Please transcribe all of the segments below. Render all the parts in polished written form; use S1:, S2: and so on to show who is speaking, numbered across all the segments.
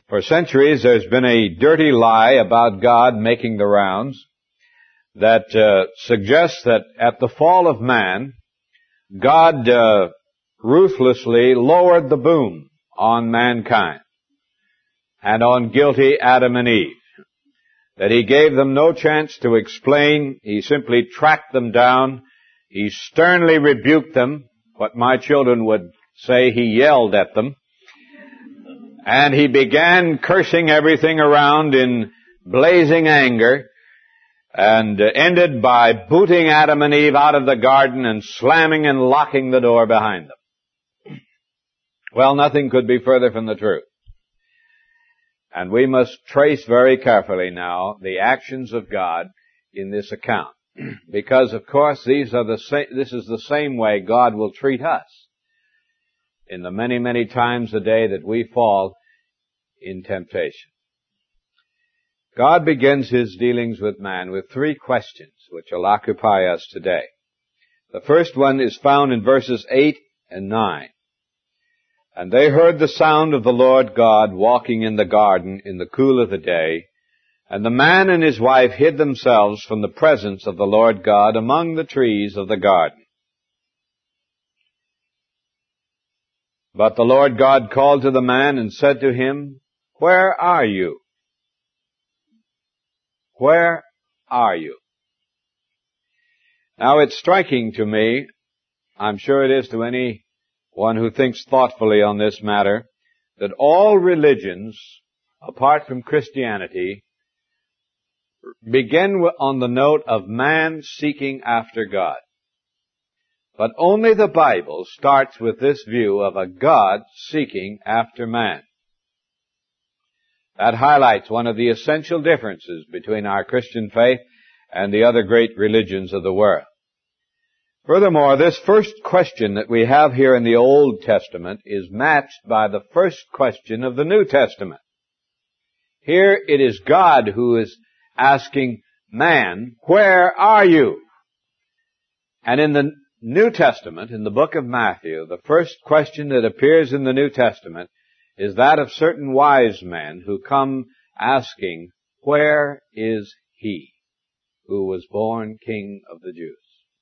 S1: For centuries there's been a dirty lie about God making the rounds that suggests that at the fall of man, God ruthlessly lowered the boom on mankind and on guilty Adam and Eve. That He gave them no chance to explain. He simply tracked them down. He sternly rebuked them. What my children would say, He yelled at them. And He began cursing everything around in blazing anger, and ended by booting Adam and Eve out of the garden and slamming and locking the door behind them. Well, nothing could be further from the truth. And we must trace very carefully now the actions of God in this account. Because, of course, this is the same way God will treat us in the many, many times a day that we fall in temptation. God begins His dealings with man with three questions which will occupy us today. The first one is found in verses 8 and 9. And they heard the sound of the Lord God walking in the garden in the cool of the day, and the man and his wife hid themselves from the presence of the Lord God among the trees of the garden. But the Lord God called to the man and said to him, "Where are you? Where are you?" Now it's striking to me, I'm sure it is to anyone who thinks thoughtfully on this matter, that all religions, apart from Christianity, begin on the note of man seeking after God. But only the Bible starts with this view of a God seeking after man. That highlights one of the essential differences between our Christian faith and the other great religions of the world. Furthermore, this first question that we have here in the Old Testament is matched by the first question of the New Testament. Here it is God who is asking man, "Where are you?" And in the New Testament, in the book of Matthew, the first question that appears in the New Testament is that of certain wise men who come asking, "Where is He who was born King of the Jews?"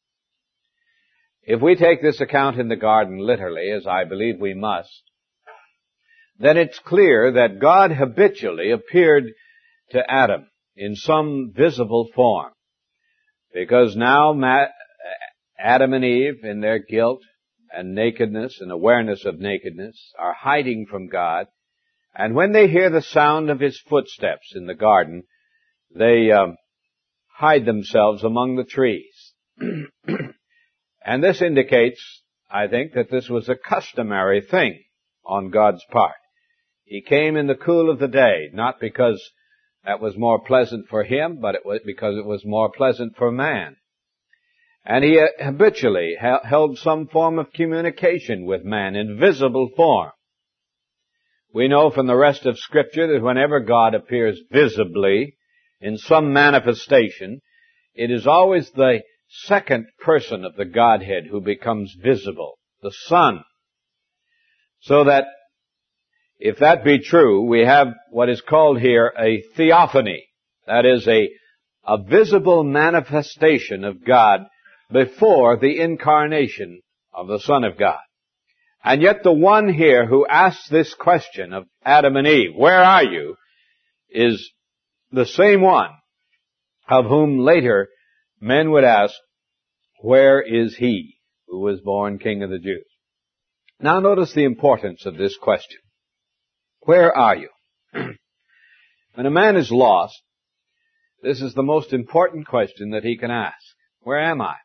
S1: If we take this account in the garden literally, as I believe we must, then it's clear that God habitually appeared to Adam in some visible form. Because now Adam and Eve, in their guilt and nakedness and awareness of nakedness, are hiding from God. And when they hear the sound of His footsteps in the garden, they hide themselves among the trees. And this indicates, I think, that this was a customary thing on God's part. He came in the cool of the day, not because that was more pleasant for Him, but because it was more pleasant for man. And He habitually held some form of communication with man in visible form. We know from the rest of Scripture that whenever God appears visibly in some manifestation, it is always the second person of the Godhead who becomes visible, the Son. So that, if that be true, we have what is called here a theophany. That is a visible manifestation of God before the incarnation of the Son of God. And yet the one here who asks this question of Adam and Eve, "Where are you?" is the same one of whom later men would ask, "Where is He who was born King of the Jews?" Now notice the importance of this question. Where are you? When a man is lost, this is the most important question that he can ask. Where am I?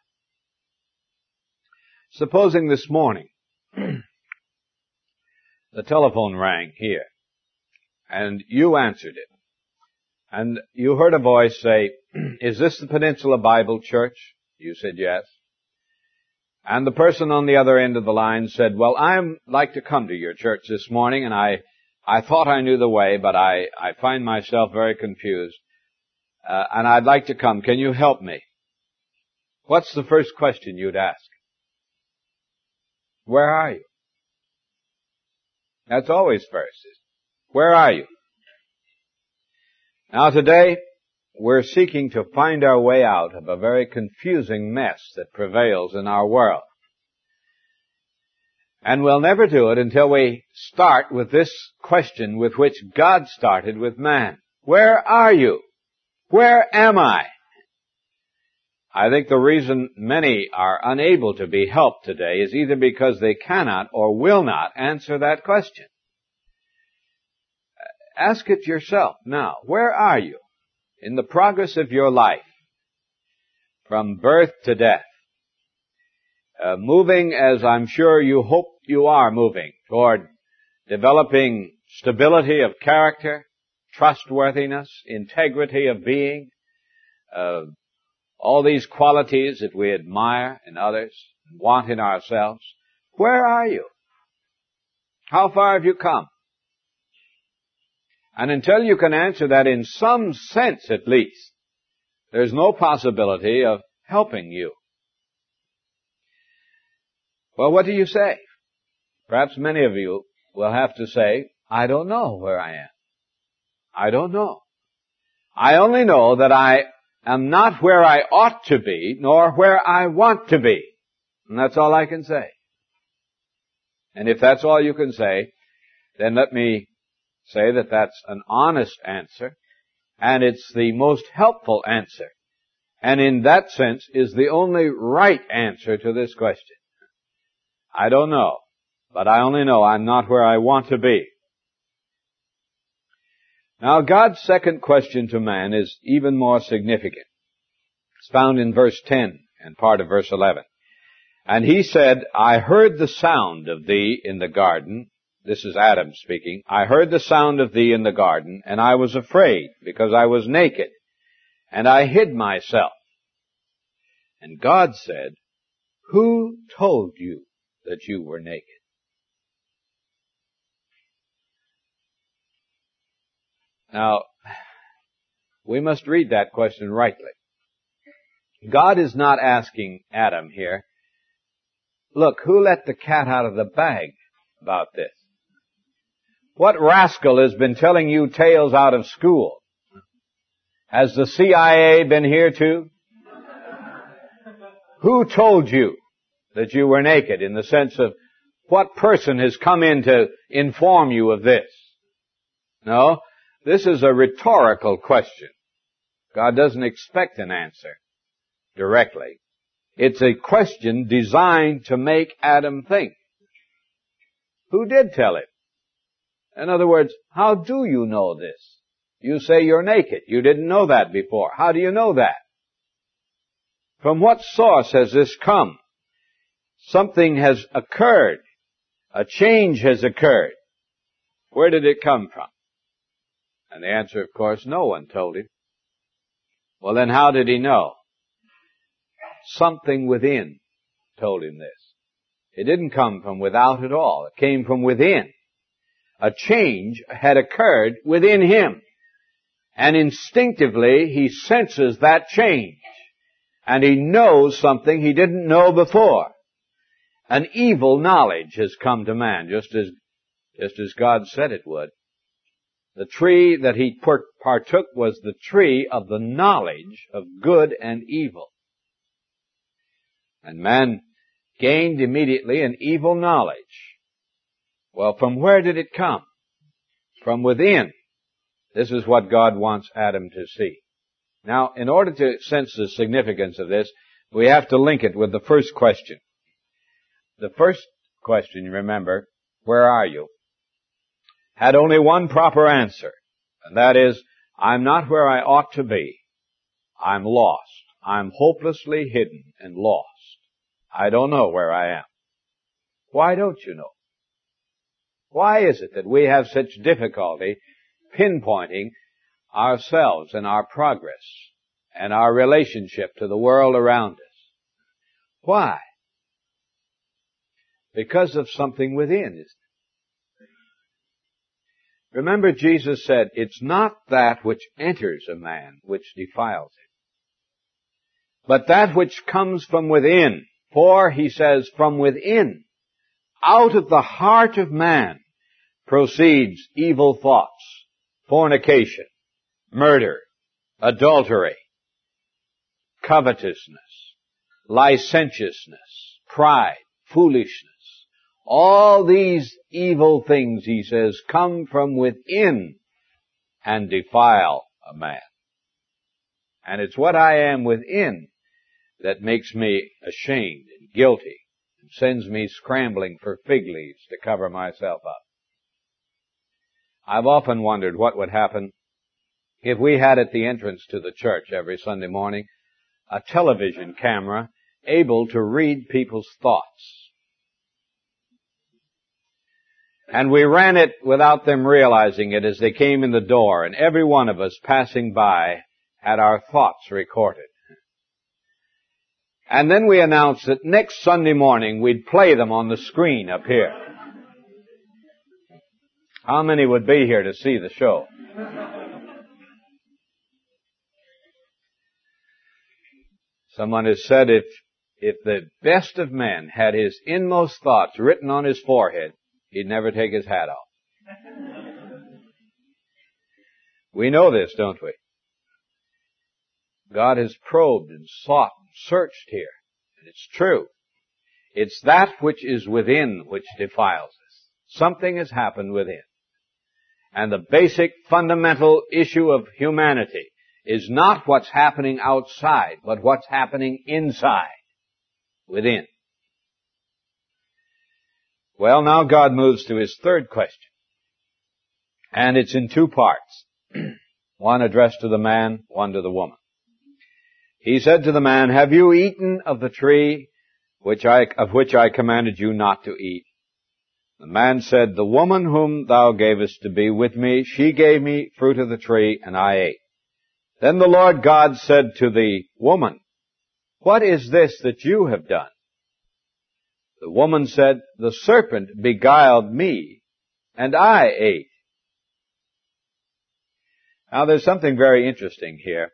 S1: Supposing this morning the telephone rang here, and you answered it, and you heard a voice say, "Is this the Peninsula Bible Church?" You said yes. And the person on the other end of the line said, "Well, I'd like to come to your church this morning, and I thought I knew the way, but I find myself very confused, and I'd like to come. Can you help me?" What's the first question you'd ask? Where are you? That's always first. Where are you? Now today, we're seeking to find our way out of a very confusing mess that prevails in our world. And we'll never do it until we start with this question with which God started with man. Where are you? Where am I? I think the reason many are unable to be helped today is either because they cannot or will not answer that question. Ask it yourself now. Where are you in the progress of your life from birth to death? Moving as I'm sure you hope you are moving toward developing stability of character, trustworthiness, integrity of being, all these qualities that we admire in others and want in ourselves. Where are you? How far have you come? And until you can answer that in some sense at least, there's no possibility of helping you. Well, what do you say? Perhaps many of you will have to say, I don't know where I am. I don't know. I only know that I am not where I ought to be, nor where I want to be. And that's all I can say. And if that's all you can say, then let me say that that's an honest answer, and it's the most helpful answer, and in that sense is the only right answer to this question. I don't know, but I only know I'm not where I want to be. Now, God's second question to man is even more significant. It's found in verse 10 and part of verse 11. And he said, I heard the sound of thee in the garden. This is Adam speaking. I heard the sound of thee in the garden, and I was afraid, because I was naked, and I hid myself. And God said, who told you that you were naked? Now, we must read that question rightly. God is not asking Adam here, look, who let the cat out of the bag about this? What rascal has been telling you tales out of school? Has the CIA been here too? Who told you that you were naked, in the sense of what person has come in to inform you of this? No, this is a rhetorical question. God doesn't expect an answer directly. It's a question designed to make Adam think. Who did tell him? In other words, how do you know this? You say you're naked. You didn't know that before. How do you know that? From what source has this come? Something has occurred. A change has occurred. Where did it come from? And the answer, of course, no one told him. Well, then how did he know? Something within told him this. It didn't come from without at all. It came from within. A change had occurred within him. And instinctively, he senses that change. And he knows something he didn't know before. An evil knowledge has come to man, just as God said it would. The tree that he partook was the tree of the knowledge of good and evil. And man gained immediately an evil knowledge. Well, from where did it come? From within. This is what God wants Adam to see. Now, in order to sense the significance of this, we have to link it with the first question. The first question, remember, where are you? Had only one proper answer, and that is, I'm not where I ought to be. I'm lost. I'm hopelessly hidden and lost. I don't know where I am. Why don't you know? Why is it that we have such difficulty pinpointing ourselves and our progress and our relationship to the world around us? Why? Because of something within, isn't it? Remember, Jesus said, it's not that which enters a man which defiles him, but that which comes from within. For, he says, from within, out of the heart of man, proceeds evil thoughts, fornication, murder, adultery, covetousness, licentiousness, pride, foolishness. All these evil things, he says, come from within and defile a man. And it's what I am within that makes me ashamed and guilty and sends me scrambling for fig leaves to cover myself up. I've often wondered what would happen if we had at the entrance to the church every Sunday morning a television camera able to read people's thoughts. And we ran it without them realizing it as they came in the door, and every one of us passing by had our thoughts recorded. And then we announced that next Sunday morning we'd play them on the screen up here. How many would be here to see the show? Someone has said if the best of men had his inmost thoughts written on his forehead, he'd never take his hat off. We know this, don't we? God has probed and sought and searched here. And it's true. It's that which is within which defiles us. Something has happened within. And the basic fundamental issue of humanity is not what's happening outside, but what's happening inside, within. Well, now God moves to his third question. And it's in two parts. One addressed to the man, one to the woman. He said to the man, "Have you eaten of the tree of which I commanded you not to eat?" The man said, "The woman whom thou gavest to be with me, she gave me fruit of the tree, and I ate." Then the Lord God said to the woman, "What is this that you have done?" The woman said, "The serpent beguiled me, and I ate." Now there's something very interesting here.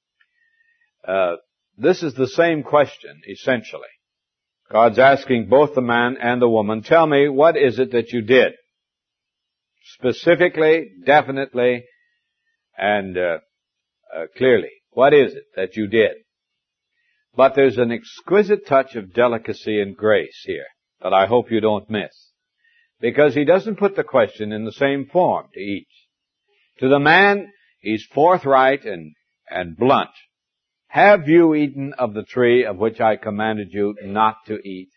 S1: This is the same question, essentially. God's asking both the man and the woman, tell me, what is it that you did? Specifically, definitely, and clearly. What is it that you did? But there's an exquisite touch of delicacy and grace here that I hope you don't miss. Because he doesn't put the question in the same form to each. To the man, he's forthright and blunt. Have you eaten of the tree of which I commanded you not to eat?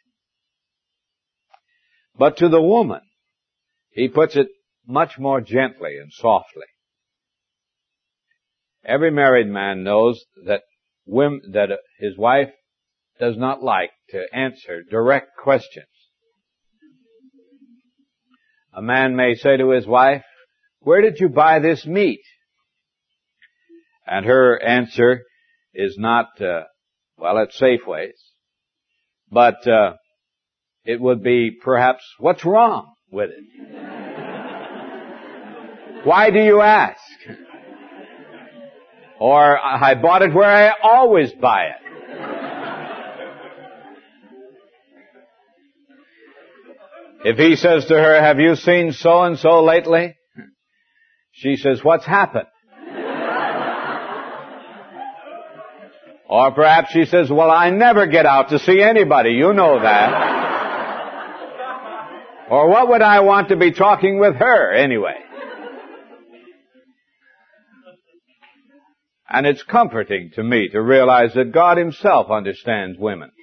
S1: But to the woman, he puts it much more gently and softly. Every married man knows that his wife does not like to answer direct questions. A man may say to his wife, "Where did you buy this meat?" And her answer is not, at Safeway's. But it would be perhaps, "What's wrong with it?" "Why do you ask?" Or, "I bought it where I always buy it." If he says to her, "Have you seen so-and-so lately?" She says, "What's happened?" Or perhaps she says, "Well, I never get out to see anybody. You know that." Or, "What would I want to be talking with her anyway?" And it's comforting to me to realize that God himself understands women.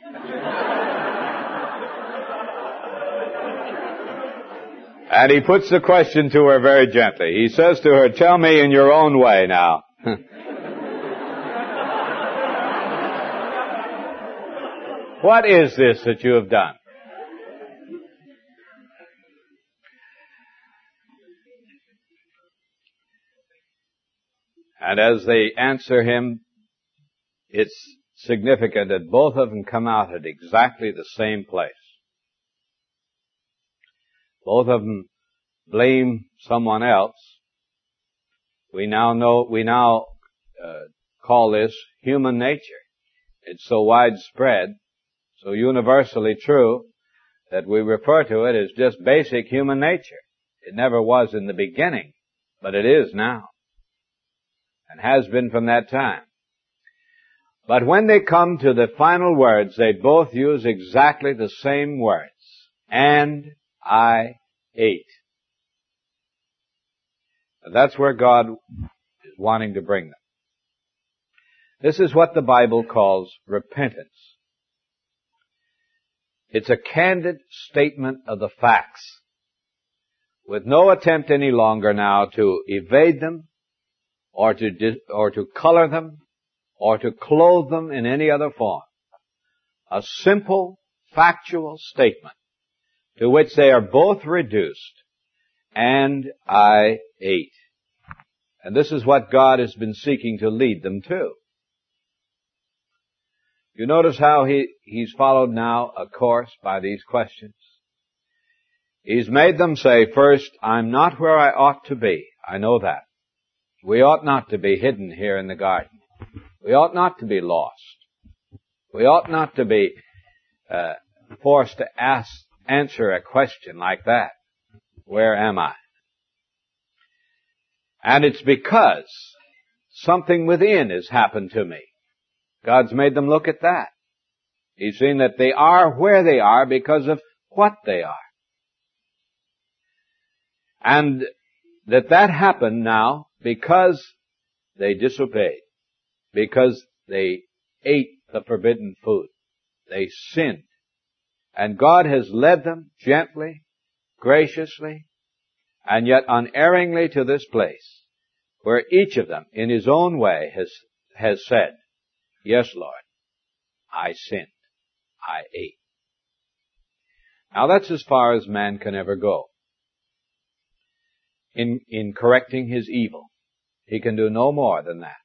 S1: And he puts the question to her very gently. He says to her, "Tell me in your own way now." What is this that you have done? And as they answer him, it's significant that both of them come out at exactly the same place. Both of them blame someone else. We now call this human nature. It's so widespread, so universally true, that we refer to it as just basic human nature. It never was in the beginning, but it is now. and has been from that time. But when they come to the final words, they both use exactly the same words. And I ate. And that's where God is wanting to bring them. This is what the Bible calls repentance. It's a candid statement of the facts, with no attempt any longer now to evade them, or to color them, or to clothe them in any other form. A simple, factual statement to which they are both reduced. And I ate. And this is what God has been seeking to lead them to. You notice how he's followed now a course by these questions. He's made them say, first, I'm not where I ought to be. I know that. We ought not to be hidden here in the garden. We ought not to be lost. We ought not to be forced to answer a question like that. Where am I? And it's because something within has happened to me. God's made them look at that. He's seen that they are where they are because of what they are. And that happened now because they disobeyed. Because they ate the forbidden food. They sinned. And God has led them gently, graciously, and yet unerringly to this place where each of them in his own way has said, yes, Lord, I sinned. I ate. Now that's as far as man can ever go in correcting his evil. He can do no more than that.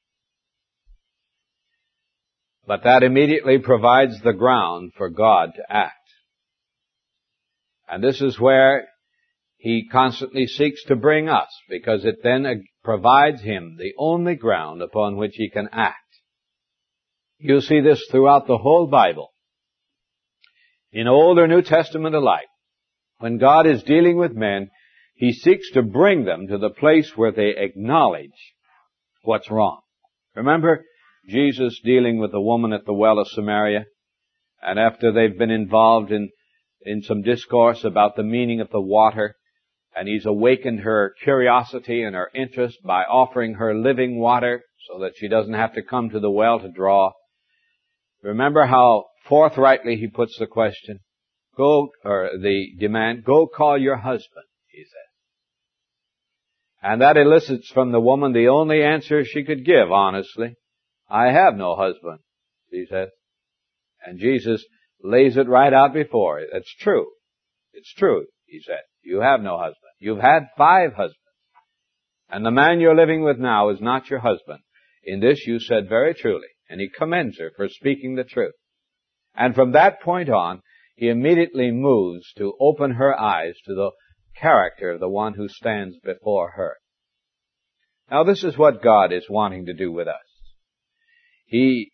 S1: But that immediately provides the ground for God to act. And this is where he constantly seeks to bring us, because it then provides him the only ground upon which he can act. You see this throughout the whole Bible. In Old or New Testament alike, when God is dealing with men, he seeks to bring them to the place where they acknowledge what's wrong. Remember Jesus dealing with the woman at the well of Samaria, and after they've been involved in some discourse about the meaning of the water, and he's awakened her curiosity and her interest by offering her living water so that she doesn't have to come to the well to draw. Remember how forthrightly he puts the question, the demand, go call your husband, he says. And that elicits from the woman the only answer she could give, honestly. I have no husband, she says. And Jesus lays it right out before her. It's true. It's true, he said. You have no husband. You've had 5 husbands. And the man you're living with now is not your husband. In this you said very truly. And he commends her for speaking the truth. And from that point on, he immediately moves to open her eyes to the character of the one who stands before her. Now this is what God is wanting to do with us. He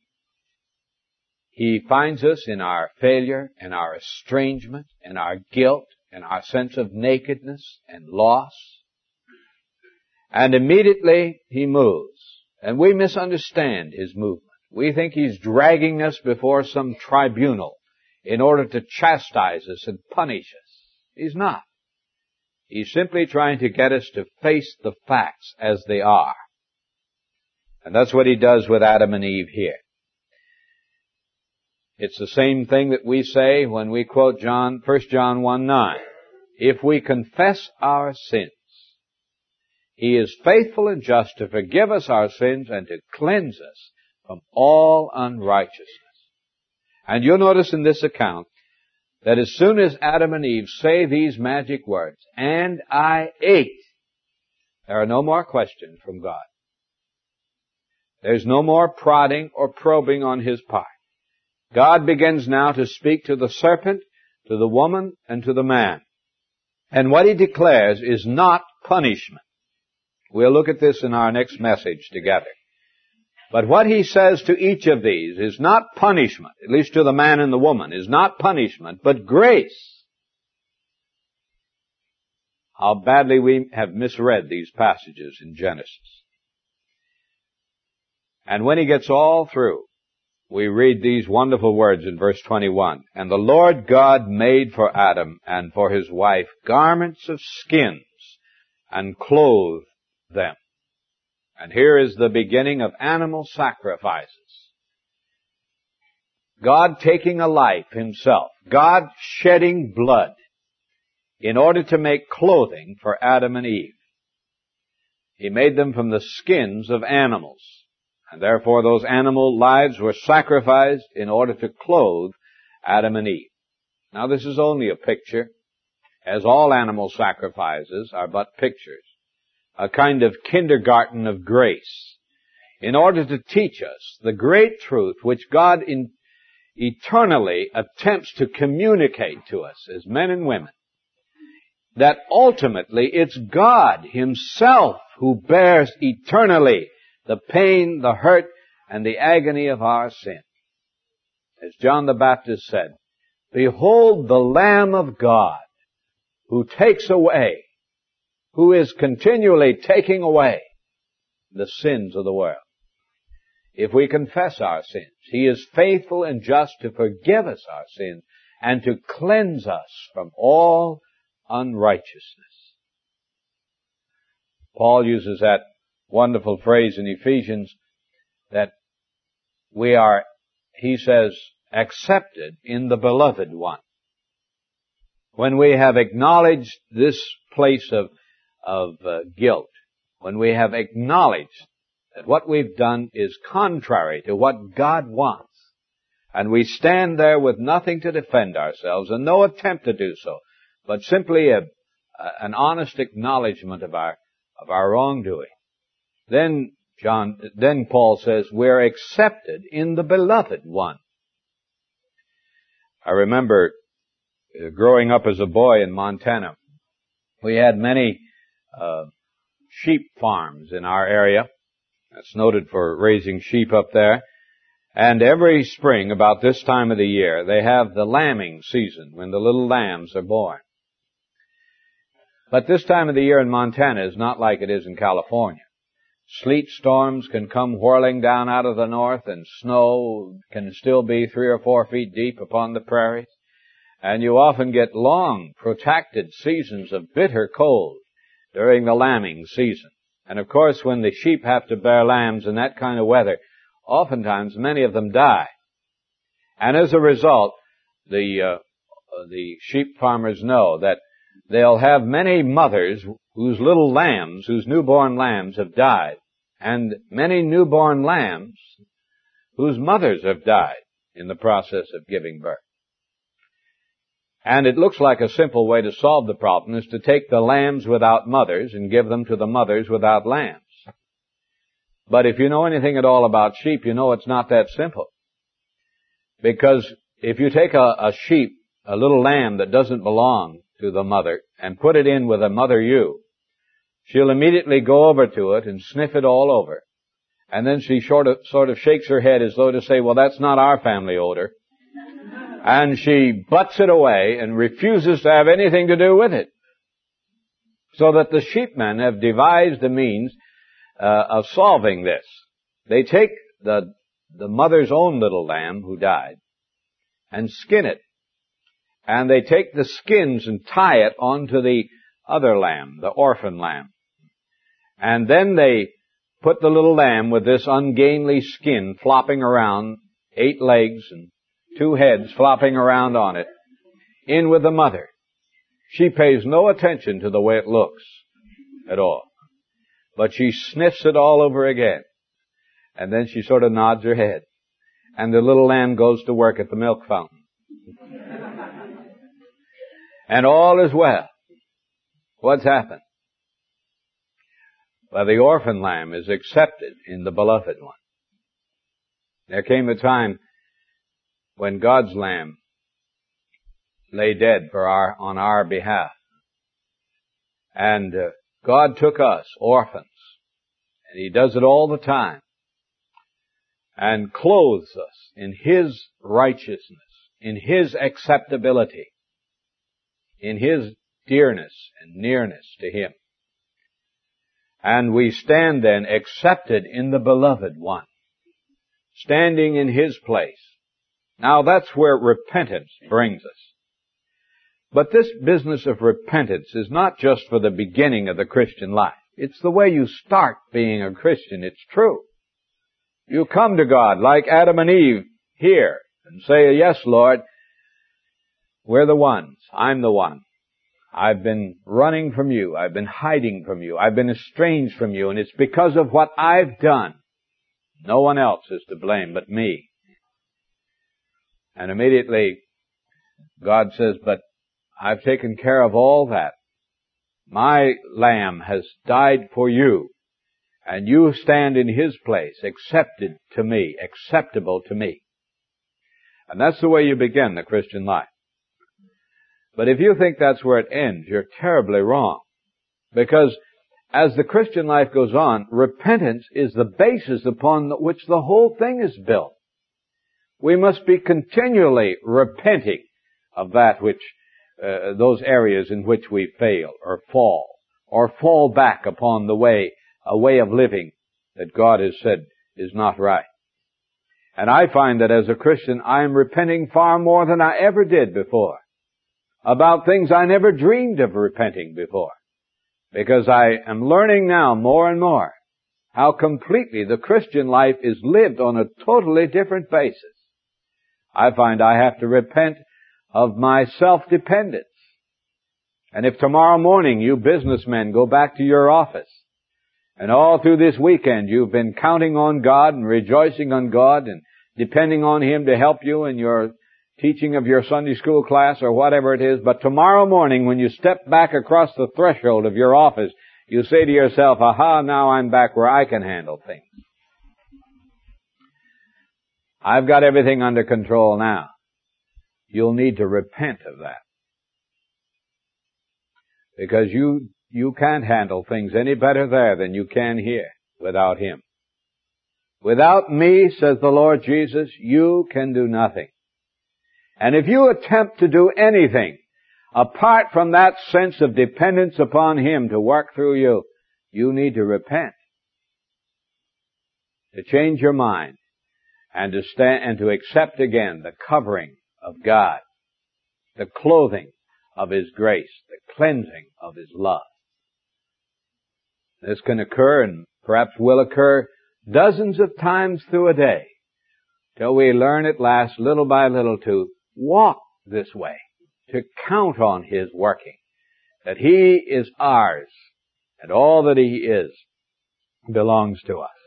S1: finds us in our failure, in our estrangement, in our guilt, in our sense of nakedness and loss. And immediately he moves. And we misunderstand his movement. We think he's dragging us before some tribunal in order to chastise us and punish us. He's not. He's simply trying to get us to face the facts as they are. And that's what he does with Adam and Eve here. It's the same thing that we say when we quote 1 John 1:9. If we confess our sins, he is faithful and just to forgive us our sins and to cleanse us from all unrighteousness. And you'll notice in this account that as soon as Adam and Eve say these magic words, and I ate, there are no more questions from God. There's no more prodding or probing on his part. God begins now to speak to the serpent, to the woman, and to the man. And what he declares is not punishment. We'll look at this in our next message together. But what he says to each of these is not punishment, at least to the man and the woman, is not punishment, but grace. How badly we have misread these passages in Genesis. And when he gets all through, we read these wonderful words in verse 21. And the Lord God made for Adam and for his wife garments of skins and clothed them. And here is the beginning of animal sacrifices. God taking a life himself. God shedding blood in order to make clothing for Adam and Eve. He made them from the skins of animals. And therefore those animal lives were sacrificed in order to clothe Adam and Eve. Now this is only a picture, as all animal sacrifices are but pictures. A kind of kindergarten of grace, in order to teach us the great truth which God eternally attempts to communicate to us as men and women, that ultimately it's God himself who bears eternally the pain, the hurt, and the agony of our sin. As John the Baptist said, "Behold the Lamb of God who takes away, who is continually taking away the sins of the world." If we confess our sins, he is faithful and just to forgive us our sins and to cleanse us from all unrighteousness. Paul uses that wonderful phrase in Ephesians that we are, he says, accepted in the beloved one. When we have acknowledged this place of guilt, when we have acknowledged that what we've done is contrary to what God wants, and we stand there with nothing to defend ourselves and no attempt to do so, but simply an honest acknowledgement of our wrongdoing, then Paul says we're accepted in the beloved one. I remember growing up as a boy in Montana, we had many sheep farms in our area. That's noted for raising sheep up there. And every spring, about this time of the year, they have the lambing season when the little lambs are born. But this time of the year in Montana is not like it is in California. Sleet storms can come whirling down out of the north, and snow can still be 3 or 4 feet deep upon the prairies. And you often get long, protracted seasons of bitter cold during the lambing season. And of course, when the sheep have to bear lambs in that kind of weather, oftentimes many of them die. And as a result, the sheep farmers know that they'll have many mothers whose little lambs, whose newborn lambs have died, and many newborn lambs whose mothers have died in the process of giving birth. And it looks like a simple way to solve the problem is to take the lambs without mothers and give them to the mothers without lambs. But if you know anything at all about sheep, you know it's not that simple. Because if you take a sheep, a little lamb that doesn't belong to the mother, and put it in with a mother ewe, she'll immediately go over to it and sniff it all over. And then she sort of shakes her head as though to say, well, that's not our family odor. And she butts it away and refuses to have anything to do with it. So that the sheepmen have devised a means of solving this. They take the mother's own little lamb who died and skin it. And they take the skins and tie it onto the other lamb, the orphan lamb. And then they put the little lamb with this ungainly skin flopping around, 8 legs and 2 heads flopping around on it, in with the mother. She pays no attention to the way it looks at all. But she sniffs it all over again. And then she sort of nods her head. And the little lamb goes to work at the milk fountain. And all is well. What's happened? Well, the orphan lamb is accepted in the beloved one. There came a time when God's lamb lay dead on our behalf. And God took us, orphans, and he does it all the time, and clothes us in his righteousness, in his acceptability, in his dearness and nearness to him. And we stand then accepted in the beloved one. standing in His place. Now that's where repentance brings us. But this business of repentance is not just for the beginning of the Christian life. It's the way you start being a Christian. It's true. You come to God like Adam and Eve here and say, yes, Lord, we're the ones. I'm the one. I've been running from you. I've been hiding from you. I've been estranged from you, and it's because of what I've done. No one else is to blame but me. And immediately God says, but I've taken care of all that. My lamb has died for you, and you stand in His place, accepted to me, acceptable to me. And that's the way you begin the Christian life. But if you think that's where it ends, you're terribly wrong. Because as the Christian life goes on, repentance is the basis upon which the whole thing is built. We must be continually repenting of that which, those areas in which we fail or fall back upon a way of living that God has said is not right. And I find that as a Christian, I am repenting far more than I ever did before, about things I never dreamed of repenting before, because I am learning now more and more how completely the Christian life is lived on a totally different basis. I find I have to repent of my self-dependence. And if tomorrow morning you businessmen go back to your office, and all through this weekend you've been counting on God and rejoicing on God and depending on Him to help you in your teaching of your Sunday school class or whatever it is, but tomorrow morning when you step back across the threshold of your office, you say to yourself, aha, now I'm back where I can handle things. I've got everything under control now. You'll need to repent of that. Because you can't handle things any better there than you can here without Him. Without me, says the Lord Jesus, you can do nothing. And if you attempt to do anything apart from that sense of dependence upon Him to work through you, you need to repent. To change your mind and to stand and to accept again the covering of God, the clothing of His grace, the cleansing of His love. This can occur and perhaps will occur dozens of times through a day till we learn at last, little by little, to walk this way, to count on His working, that He is ours, and all that He is belongs to us.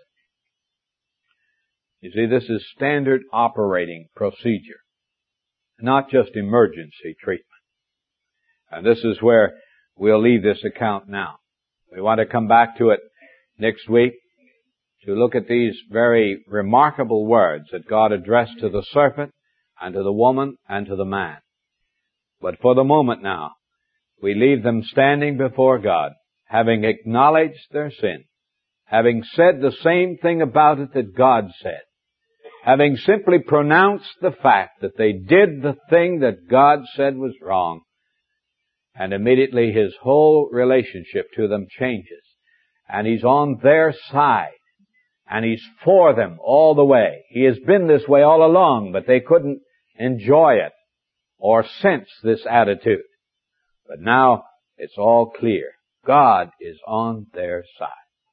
S1: You see, this is standard operating procedure, not just emergency treatment. And this is where we'll leave this account now. We want to come back to it next week to look at these very remarkable words that God addressed to the serpent and to the woman and to the man. But for the moment now, we leave them standing before God, having acknowledged their sin, having said the same thing about it that God said, having simply pronounced the fact that they did the thing that God said was wrong, and immediately His whole relationship to them changes, and He's on their side, and He's for them all the way. He has been this way all along, but they couldn't enjoy it or sense this attitude. But now it's all clear. God is on their side.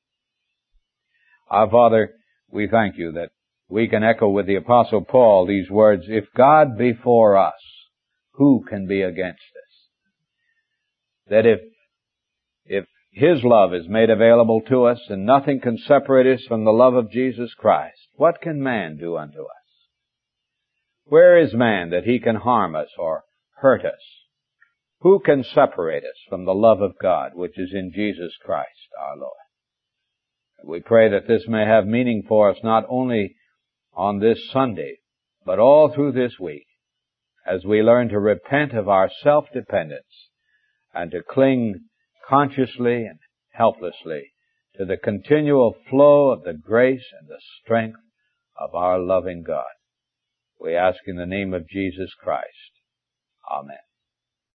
S1: Our Father, we thank You that we can echo with the Apostle Paul these words, if God be for us, who can be against us? That if His love is made available to us and nothing can separate us from the love of Jesus Christ, what can man do unto us? Where is man that he can harm us or hurt us? Who can separate us from the love of God which is in Jesus Christ our Lord? We pray that this may have meaning for us not only on this Sunday, but all through this week, as we learn to repent of our self-dependence and to cling consciously and helplessly to the continual flow of the grace and the strength of our loving God. We ask in the name of Jesus Christ. Amen.